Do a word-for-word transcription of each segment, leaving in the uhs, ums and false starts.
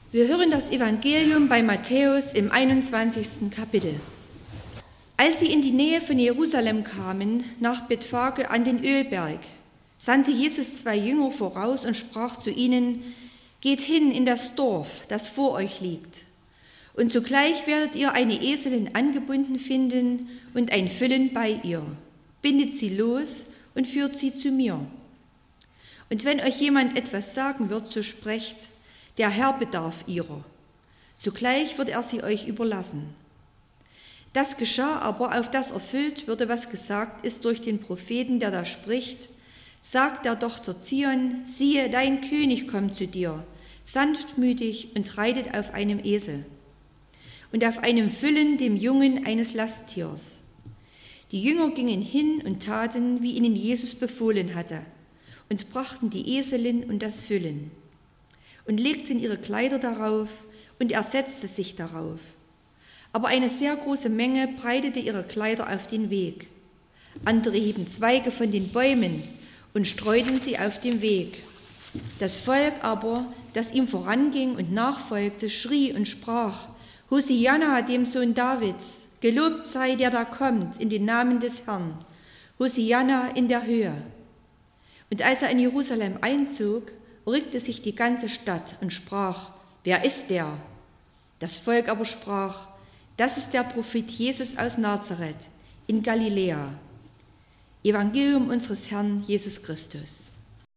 Wir hören das Evangelium bei Matthäus im einundzwanzigsten Kapitel. Als sie in die Nähe von Jerusalem kamen, nach Bethphage an den Ölberg, sandte Jesus zwei Jünger voraus und sprach zu ihnen: Geht hin in das Dorf, das vor euch liegt, und sogleich werdet ihr eine Eselin angebunden finden und ein Füllen bei ihr. Bindet sie los und führt sie zu mir. Und wenn euch jemand etwas sagen wird, so sprecht: Der Herr bedarf ihrer. Sogleich wird er sie euch überlassen. Das geschah aber, auf das erfüllt würde, was gesagt ist durch den Propheten, der da spricht: Sagt der Tochter Zion, siehe, dein König kommt zu dir, sanftmütig und reitet auf einem Esel und auf einem Füllen, dem Jungen eines Lasttiers. Die Jünger gingen hin und taten, wie ihnen Jesus befohlen hatte, und brachten die Eselin und das Füllen und legten ihre Kleider darauf, und er setzte sich darauf. Aber eine sehr große Menge breitete ihre Kleider auf den Weg. Andere hieben Zweige von den Bäumen und streuten sie auf dem Weg. Das Volk aber, das ihm voranging und nachfolgte, schrie und sprach: Hosianna dem Sohn Davids, gelobt sei der da kommt in den Namen des Herrn, Hosianna in der Höhe. Und als er in Jerusalem einzog, rückte sich die ganze Stadt und sprach: Wer ist der? Das Volk aber sprach: Das ist der Prophet Jesus aus Nazareth in Galiläa. Evangelium unseres Herrn Jesus Christus.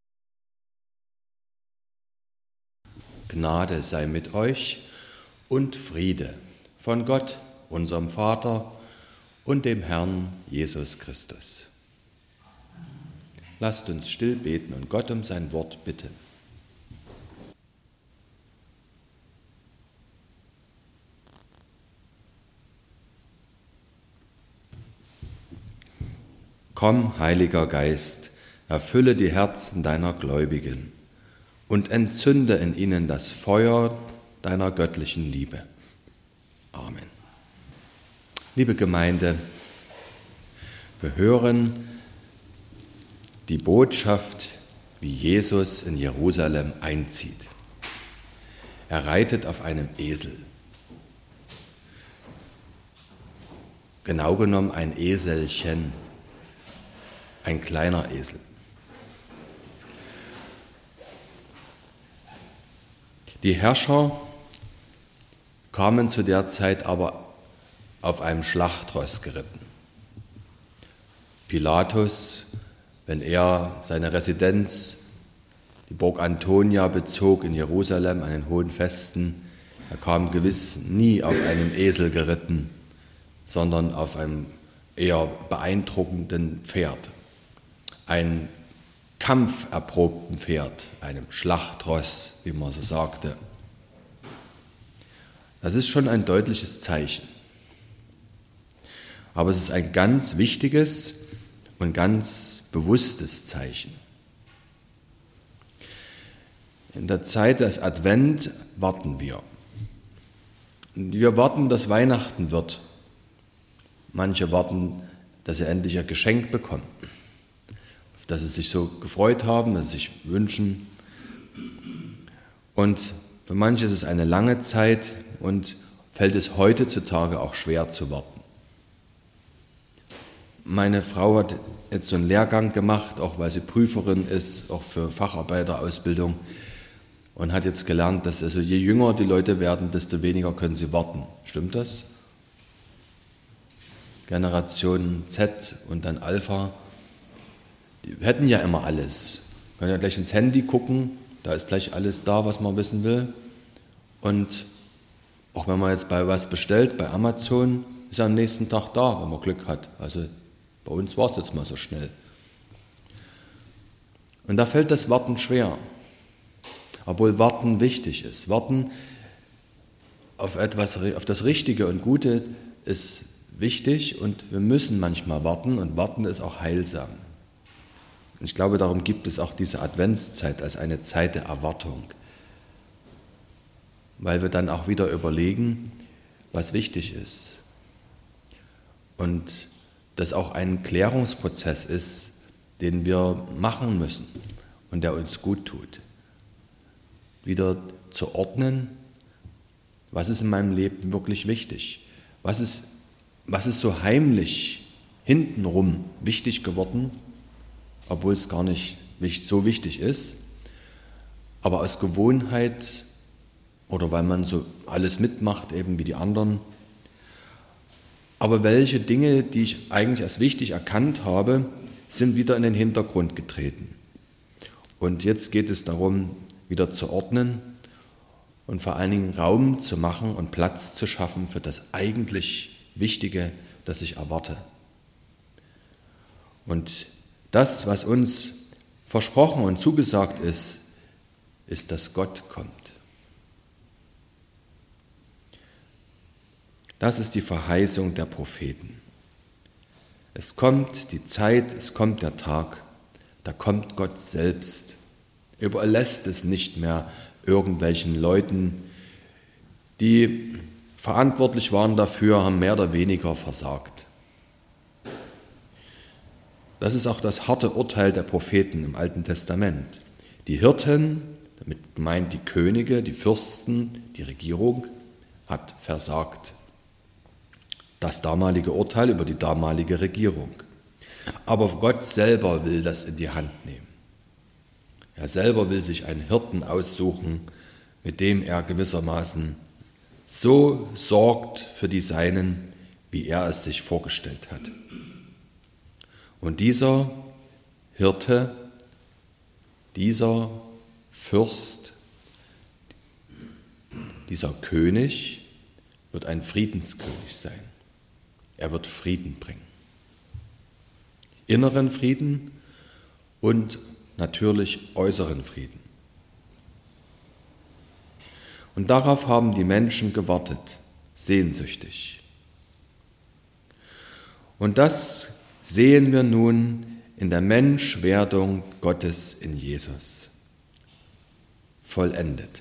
Gnade sei mit euch und Friede von Gott, unserem Vater und dem Herrn Jesus Christus. Lasst uns still beten und Gott um sein Wort bitten. Komm, Heiliger Geist, erfülle die Herzen deiner Gläubigen und entzünde in ihnen das Feuer deiner göttlichen Liebe. Amen. Liebe Gemeinde, wir hören die Botschaft, wie Jesus in Jerusalem einzieht. Er reitet auf einem Esel. Genau genommen ein Eselchen. Ein kleiner Esel. Die Herrscher kamen zu der Zeit aber auf einem Schlachtross geritten. Pilatus, wenn er seine Residenz, die Burg Antonia, bezog in Jerusalem an den hohen Festen, er kam gewiss nie auf einem Esel geritten, sondern auf einem eher beeindruckenden Pferd. Ein kampferprobten Pferd, einem Schlachtross, wie man so sagte. Das ist schon ein deutliches Zeichen. Aber es ist ein ganz wichtiges und ganz bewusstes Zeichen. In der Zeit des Advent warten wir. Wir warten, dass Weihnachten wird. Manche warten, dass sie endlich ihr Geschenk bekommen, dass sie sich so gefreut haben, dass sie sich wünschen. Und für manche ist es eine lange Zeit und fällt es heutzutage auch schwer zu warten. Meine Frau hat jetzt so einen Lehrgang gemacht, auch weil sie Prüferin ist, auch für Facharbeiterausbildung, und hat jetzt gelernt, dass also je jünger die Leute werden, desto weniger können sie warten. Stimmt das? Generation Z und dann Alpha, die hätten ja immer alles. Man kann ja gleich ins Handy gucken, da ist gleich alles da, was man wissen will. Und auch wenn man jetzt bei was bestellt, bei Amazon, ist er am nächsten Tag da, wenn man Glück hat. Also bei uns war es jetzt mal so schnell. Und da fällt das Warten schwer. Obwohl Warten wichtig ist. Warten auf etwas, auf das Richtige und Gute ist wichtig und wir müssen manchmal warten und Warten ist auch heilsam. Und ich glaube, darum gibt es auch diese Adventszeit als eine Zeit der Erwartung, weil wir dann auch wieder überlegen, was wichtig ist. Und das auch ein Klärungsprozess ist, den wir machen müssen und der uns gut tut. Wieder zu ordnen Was ist in meinem Leben wirklich wichtig? Was ist, was ist so heimlich hintenrum wichtig geworden, obwohl es gar nicht so wichtig ist, aber aus Gewohnheit oder weil man so alles mitmacht, eben wie die anderen. Aber welche Dinge, die ich eigentlich als wichtig erkannt habe, sind wieder in den Hintergrund getreten. Und jetzt geht es darum, wieder zu ordnen und vor allen Dingen Raum zu machen und Platz zu schaffen für das eigentlich Wichtige, das ich erwarte. Und das, was uns versprochen und zugesagt ist, ist, dass Gott kommt. Das ist die Verheißung der Propheten. Es kommt die Zeit, es kommt der Tag, da kommt Gott selbst. Er überlässt es nicht mehr irgendwelchen Leuten, die verantwortlich waren dafür, haben mehr oder weniger versagt. Das ist auch das harte Urteil der Propheten im Alten Testament. Die Hirten, damit gemeint die Könige, die Fürsten, die Regierung, hat versagt. Das damalige Urteil über die damalige Regierung. Aber Gott selber will das in die Hand nehmen. Er selber will sich einen Hirten aussuchen, mit dem er gewissermaßen so sorgt für die Seinen, wie er es sich vorgestellt hat. Und dieser Hirte, dieser Fürst, dieser König wird ein Friedenskönig sein. Er wird Frieden bringen. Inneren Frieden und natürlich äußeren Frieden. Und darauf haben die Menschen gewartet, sehnsüchtig. Und das sehen wir nun in der Menschwerdung Gottes in Jesus. Vollendet.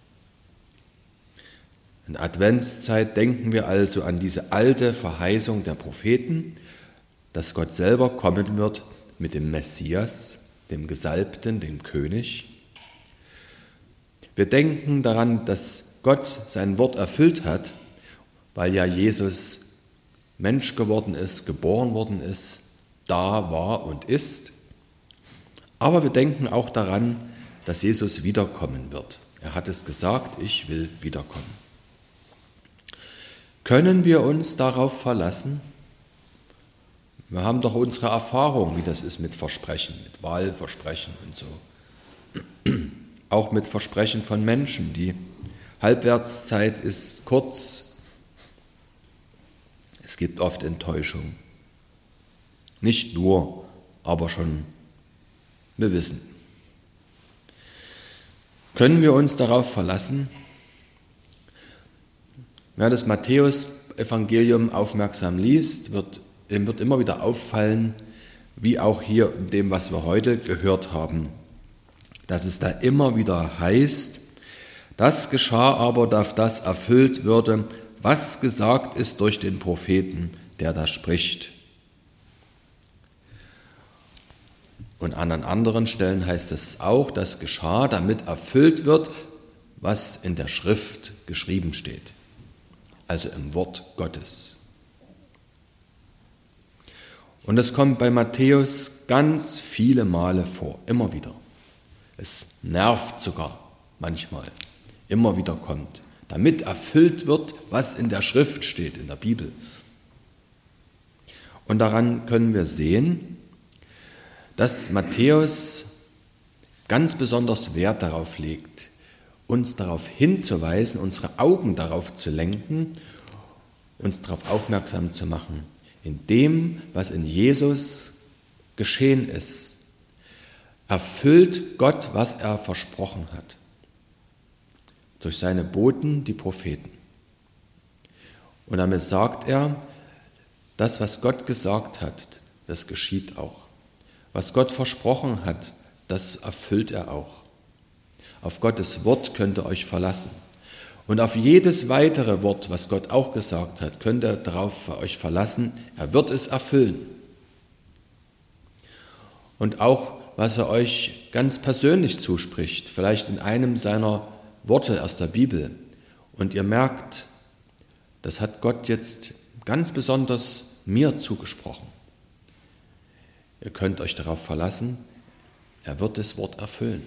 In Adventszeit denken wir also an diese alte Verheißung der Propheten, dass Gott selber kommen wird mit dem Messias, dem Gesalbten, dem König. Wir denken daran, dass Gott sein Wort erfüllt hat, weil ja Jesus Mensch geworden ist, geboren worden ist, da war und ist. Aber wir denken auch daran, dass Jesus wiederkommen wird. Er hat es gesagt, ich will wiederkommen. Können wir uns darauf verlassen? Wir haben doch unsere Erfahrung, wie das ist mit Versprechen, mit Wahlversprechen und so. Auch mit Versprechen von Menschen. Die Halbwertszeit ist kurz. Es gibt oft Enttäuschung. Nicht nur, aber schon, wir wissen. Können wir uns darauf verlassen? Wer das Matthäus-Evangelium aufmerksam liest, wird, ihm wird immer wieder auffallen, wie auch hier in dem, was wir heute gehört haben, dass es da immer wieder heißt, das geschah aber, dass das erfüllt würde, was gesagt ist durch den Propheten, der da spricht. Und an anderen Stellen heißt es auch, das geschah, damit erfüllt wird, was in der Schrift geschrieben steht, also im Wort Gottes. Und es kommt bei Matthäus ganz viele Male vor, immer wieder. Es nervt sogar manchmal, immer wieder kommt, damit erfüllt wird, was in der Schrift steht, in der Bibel. Und daran können wir sehen, dass Matthäus ganz besonders Wert darauf legt, uns darauf hinzuweisen, unsere Augen darauf zu lenken, uns darauf aufmerksam zu machen, in dem, was in Jesus geschehen ist, erfüllt Gott, was er versprochen hat. Durch seine Boten, die Propheten. Und damit sagt er, das, was Gott gesagt hat, das geschieht auch. Was Gott versprochen hat, das erfüllt er auch. Auf Gottes Wort könnt ihr euch verlassen. Und auf jedes weitere Wort, was Gott auch gesagt hat, könnt ihr darauf euch verlassen, er wird es erfüllen. Und auch, was er euch ganz persönlich zuspricht, vielleicht in einem seiner Worte aus der Bibel Und ihr merkt, das hat Gott jetzt ganz besonders mir zugesprochen. Ihr könnt euch darauf verlassen, er wird das Wort erfüllen.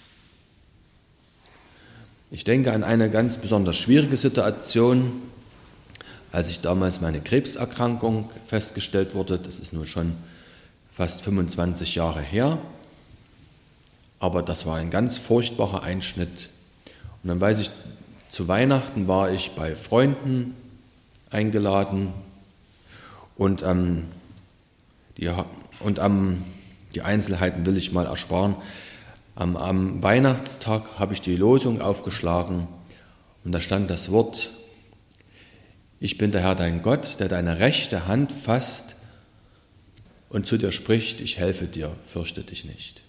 Ich denke an eine ganz besonders schwierige Situation, als ich damals meine Krebserkrankung festgestellt wurde. Das ist nun schon fast fünfundzwanzig Jahre her, aber das war ein ganz furchtbarer Einschnitt. Und dann weiß ich, zu Weihnachten war ich bei Freunden eingeladen und, ähm, die, und ähm, die Einzelheiten will ich mal ersparen. Am, am Weihnachtstag habe ich die Losung aufgeschlagen und da stand das Wort: Ich bin der Herr dein Gott, der deine rechte Hand fasst und zu dir spricht, ich helfe dir, fürchte dich nicht.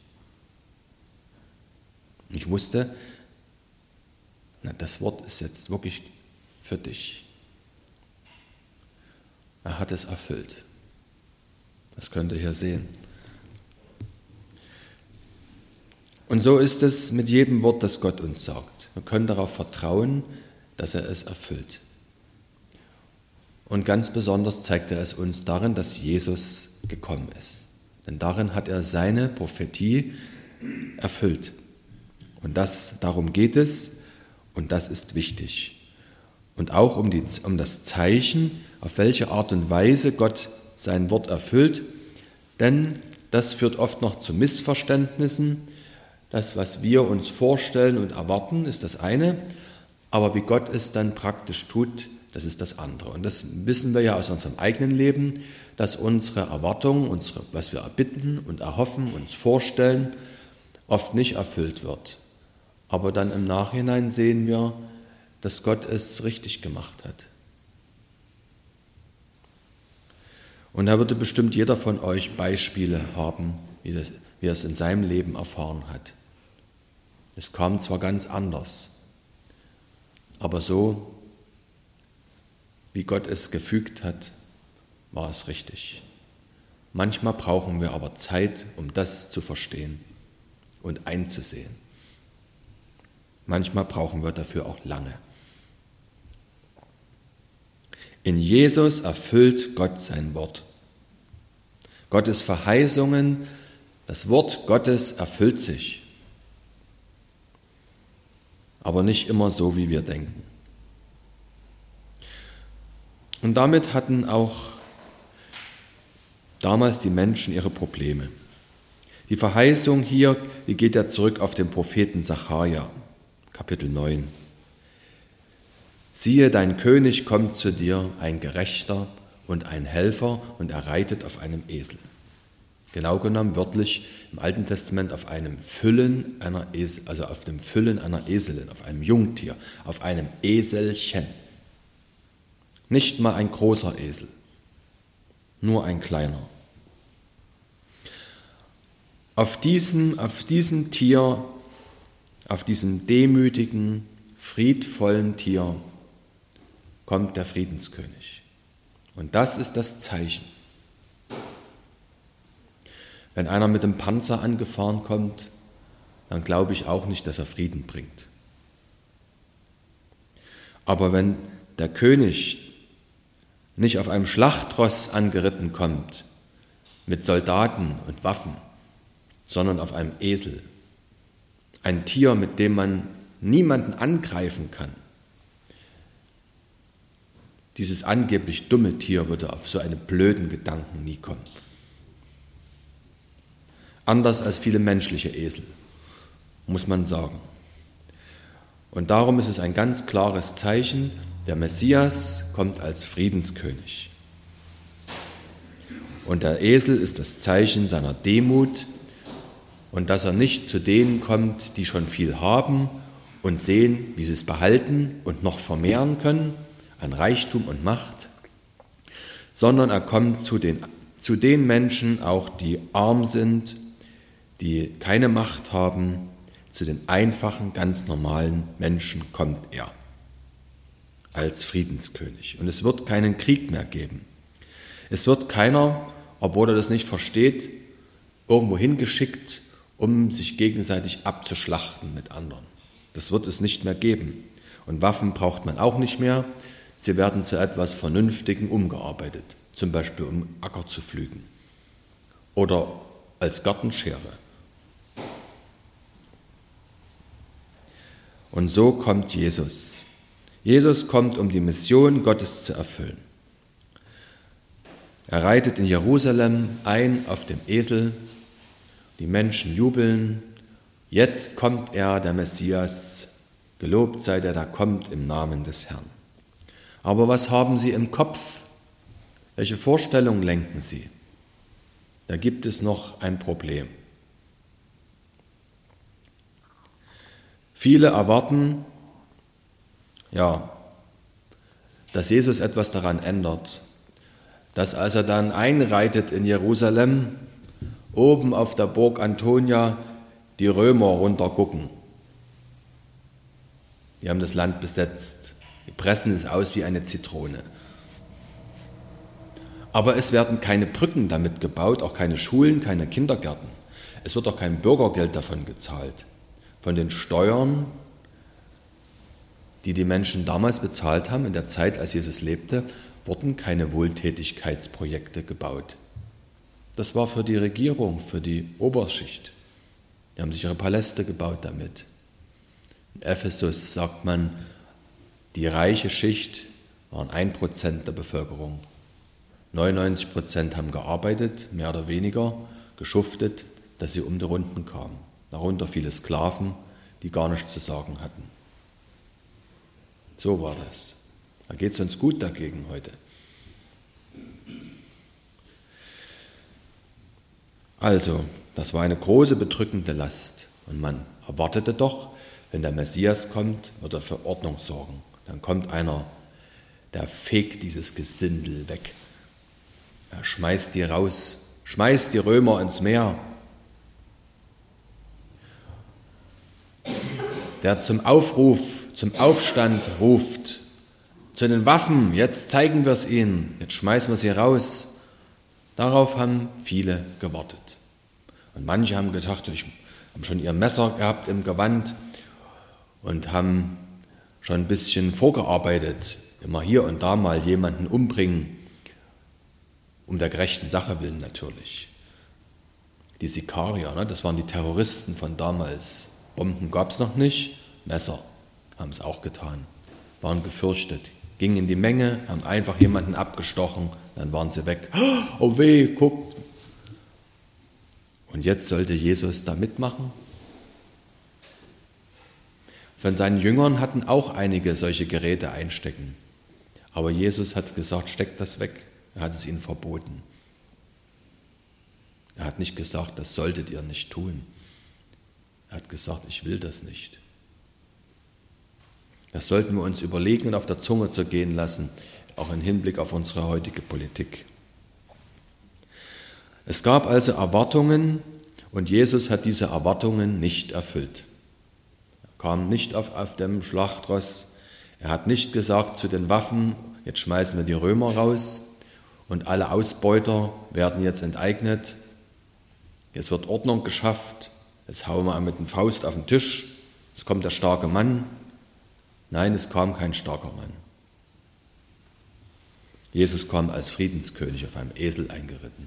Ich wusste, na, das Wort ist jetzt wirklich für dich. Er hat es erfüllt. Das könnt ihr hier sehen. Und so ist es mit jedem Wort, das Gott uns sagt. Wir können darauf vertrauen, dass er es erfüllt. Und ganz besonders zeigt er es uns darin, dass Jesus gekommen ist. Denn darin hat er seine Prophetie erfüllt. Und das, darum geht es und das ist wichtig. Und auch um, die, um das Zeichen, auf welche Art und Weise Gott sein Wort erfüllt. Denn das führt oft noch zu Missverständnissen. Das, was wir uns vorstellen und erwarten, ist das eine. Aber wie Gott es dann praktisch tut, das ist das andere. Und das wissen wir ja aus unserem eigenen Leben, dass unsere Erwartungen, unsere, was wir erbitten und erhoffen, uns vorstellen, oft nicht erfüllt wird. Aber dann im Nachhinein sehen wir, dass Gott es richtig gemacht hat. Und da würde bestimmt jeder von euch Beispiele haben, wie, das, wie er es in seinem Leben erfahren hat. Es kam zwar ganz anders, aber so, wie Gott es gefügt hat, war es richtig. Manchmal brauchen wir aber Zeit, um das zu verstehen und einzusehen. Manchmal brauchen wir dafür auch lange. In Jesus erfüllt Gott sein Wort. Gottes Verheißungen, das Wort Gottes erfüllt sich. Aber nicht immer so, wie wir denken. Und damit hatten auch damals die Menschen ihre Probleme. Die Verheißung hier, die geht ja zurück auf den Propheten Sacharja, Kapitel neun. Siehe, dein König kommt zu dir, ein Gerechter und ein Helfer, und er reitet auf einem Esel. Genau genommen wörtlich im Alten Testament auf einem Füllen einer Esel, also auf dem Füllen einer Eselin, auf einem Jungtier, auf einem Eselchen. Nicht mal ein großer Esel, nur ein kleiner. Auf diesem, auf diesem Tier, auf diesem demütigen, friedvollen Tier kommt der Friedenskönig. Und das ist das Zeichen. Wenn einer mit dem Panzer angefahren kommt, dann glaube ich auch nicht, dass er Frieden bringt. Aber wenn der König nicht auf einem Schlachtross angeritten kommt, mit Soldaten und Waffen, sondern auf einem Esel, ein Tier, mit dem man niemanden angreifen kann, dieses angeblich dumme Tier würde auf so einen blöden Gedanken nie kommen. Anders als viele menschliche Esel, muss man sagen. Und darum ist es ein ganz klares Zeichen, der Messias kommt als Friedenskönig. Und der Esel ist das Zeichen seiner Demut und dass er nicht zu denen kommt, die schon viel haben und sehen, wie sie es behalten und noch vermehren können, an Reichtum und Macht, sondern er kommt zu den, zu den Menschen auch, die arm sind, die keine Macht haben, zu den einfachen, ganz normalen Menschen kommt er als Friedenskönig. Und es wird keinen Krieg mehr geben. Es wird keiner, obwohl er das nicht versteht, irgendwo hingeschickt, um sich gegenseitig abzuschlachten mit anderen. Das wird es nicht mehr geben. Und Waffen braucht man auch nicht mehr. Sie werden zu etwas Vernünftigem umgearbeitet, zum Beispiel um Acker zu pflügen oder als Gartenschere. Und so kommt Jesus. Jesus kommt, um die Mission Gottes zu erfüllen. Er reitet in Jerusalem ein auf dem Esel. Die Menschen jubeln. Jetzt kommt er, der Messias. Gelobt sei der, der kommt im Namen des Herrn. Aber was haben sie im Kopf? Welche Vorstellungen lenken sie? Da gibt es noch ein Problem. Viele erwarten, ja, dass Jesus etwas daran ändert, dass als er dann einreitet in Jerusalem, oben auf der Burg Antonia die Römer runtergucken. Die haben das Land besetzt. Die pressen es aus wie eine Zitrone. Aber es werden keine Brücken damit gebaut, auch keine Schulen, keine Kindergärten. Es wird auch kein Bürgergeld davon gezahlt. Von den Steuern, die die Menschen damals bezahlt haben, in der Zeit, als Jesus lebte, wurden keine Wohltätigkeitsprojekte gebaut. Das war für die Regierung, für die Oberschicht. Die haben sich ihre Paläste gebaut damit. In Ephesus sagt man, die reiche Schicht waren ein Prozent der Bevölkerung. neunundneunzig Prozent haben gearbeitet, mehr oder weniger, geschuftet, dass sie um die Runden kamen. Darunter viele Sklaven, die gar nichts zu sagen hatten. So war das. Da geht es uns gut dagegen heute. Also, das war eine große, bedrückende Last. Und man erwartete doch, wenn der Messias kommt, wird er für Ordnung sorgen. Dann kommt einer, der fegt dieses Gesindel weg. Er schmeißt die raus, schmeißt die Römer ins Meer. Der zum Aufruf, zum Aufstand ruft, zu den Waffen, jetzt zeigen wir es ihnen, jetzt schmeißen wir sie raus. Darauf haben viele gewartet. Und manche haben gedacht, ich haben schon ihr Messer gehabt im Gewand und haben schon ein bisschen vorgearbeitet, immer hier und da mal jemanden umbringen, um der gerechten Sache willen natürlich. Die Sikarier, ne, das waren die Terroristen von damals. Bomben gab es noch nicht, Messer haben es auch getan, waren gefürchtet, gingen in die Menge, haben einfach jemanden abgestochen, dann waren sie weg. Oh weh, guckt. Und jetzt sollte Jesus da mitmachen? Von seinen Jüngern hatten auch einige solche Geräte einstecken. Aber Jesus hat gesagt, steckt das weg. Er hat es ihnen verboten. Er hat nicht gesagt, das solltet ihr nicht tun. Er hat gesagt, ich will das nicht. Das sollten wir uns überlegen und auf der Zunge zergehen lassen, auch im Hinblick auf unsere heutige Politik. Es gab also Erwartungen und Jesus hat diese Erwartungen nicht erfüllt. Er kam nicht auf, auf dem Schlachtross, er hat nicht gesagt zu den Waffen, jetzt schmeißen wir die Römer raus und alle Ausbeuter werden jetzt enteignet, jetzt wird Ordnung geschafft, jetzt hauen wir mit der Faust auf den Tisch, es kommt der starke Mann. Nein, es kam kein starker Mann. Jesus kam als Friedenskönig auf einem Esel eingeritten.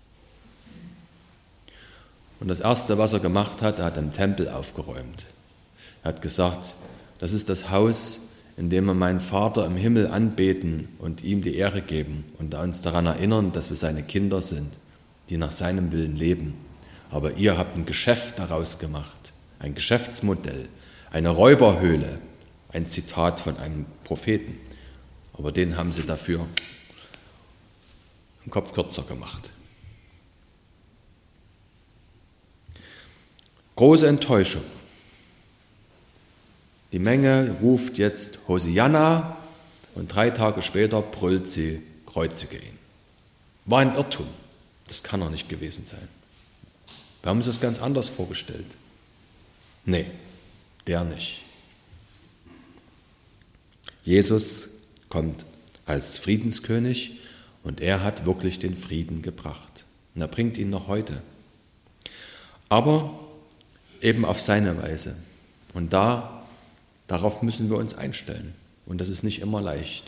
Und das Erste, was er gemacht hat, er hat den Tempel aufgeräumt. Er hat gesagt, das ist das Haus, in dem wir meinen Vater im Himmel anbeten und ihm die Ehre geben und uns daran erinnern, dass wir seine Kinder sind, die nach seinem Willen leben. Aber ihr habt ein Geschäft daraus gemacht, ein Geschäftsmodell, eine Räuberhöhle, ein Zitat von einem Propheten. Aber den haben sie dafür den Kopf kürzer gemacht. Große Enttäuschung. Die Menge ruft jetzt Hosianna und drei Tage später brüllt sie, kreuzige ihn. War ein Irrtum. Das kann doch nicht gewesen sein. Wir haben uns das ganz anders vorgestellt. Nee, der nicht. Jesus kommt als Friedenskönig und er hat wirklich den Frieden gebracht. Und er bringt ihn noch heute. Aber eben auf seine Weise. Und da Darauf müssen wir uns einstellen und das ist nicht immer leicht.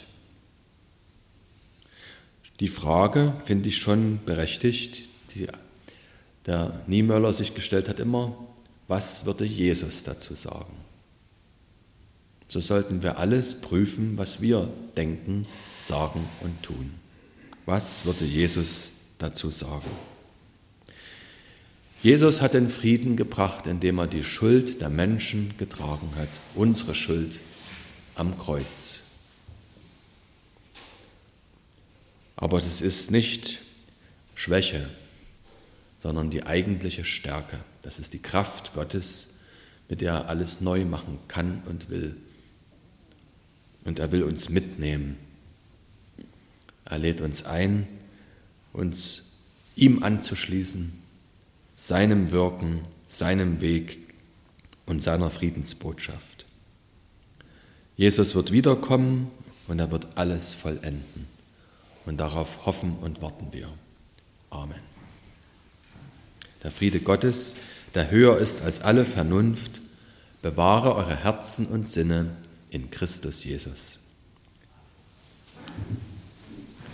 Die Frage finde ich schon berechtigt, die der Niemöller sich gestellt hat immer, was würde Jesus dazu sagen? So sollten wir alles prüfen, was wir denken, sagen und tun. Was würde Jesus dazu sagen? Jesus hat den Frieden gebracht, indem er die Schuld der Menschen getragen hat, unsere Schuld am Kreuz. Aber es ist nicht Schwäche, sondern die eigentliche Stärke. Das ist die Kraft Gottes, mit der er alles neu machen kann und will. Und er will uns mitnehmen. Er lädt uns ein, uns ihm anzuschließen, seinem Wirken, seinem Weg und seiner Friedensbotschaft. Jesus wird wiederkommen und er wird alles vollenden. Und darauf hoffen und warten wir. Amen. Der Friede Gottes, der höher ist als alle Vernunft, bewahre eure Herzen und Sinne in Christus Jesus.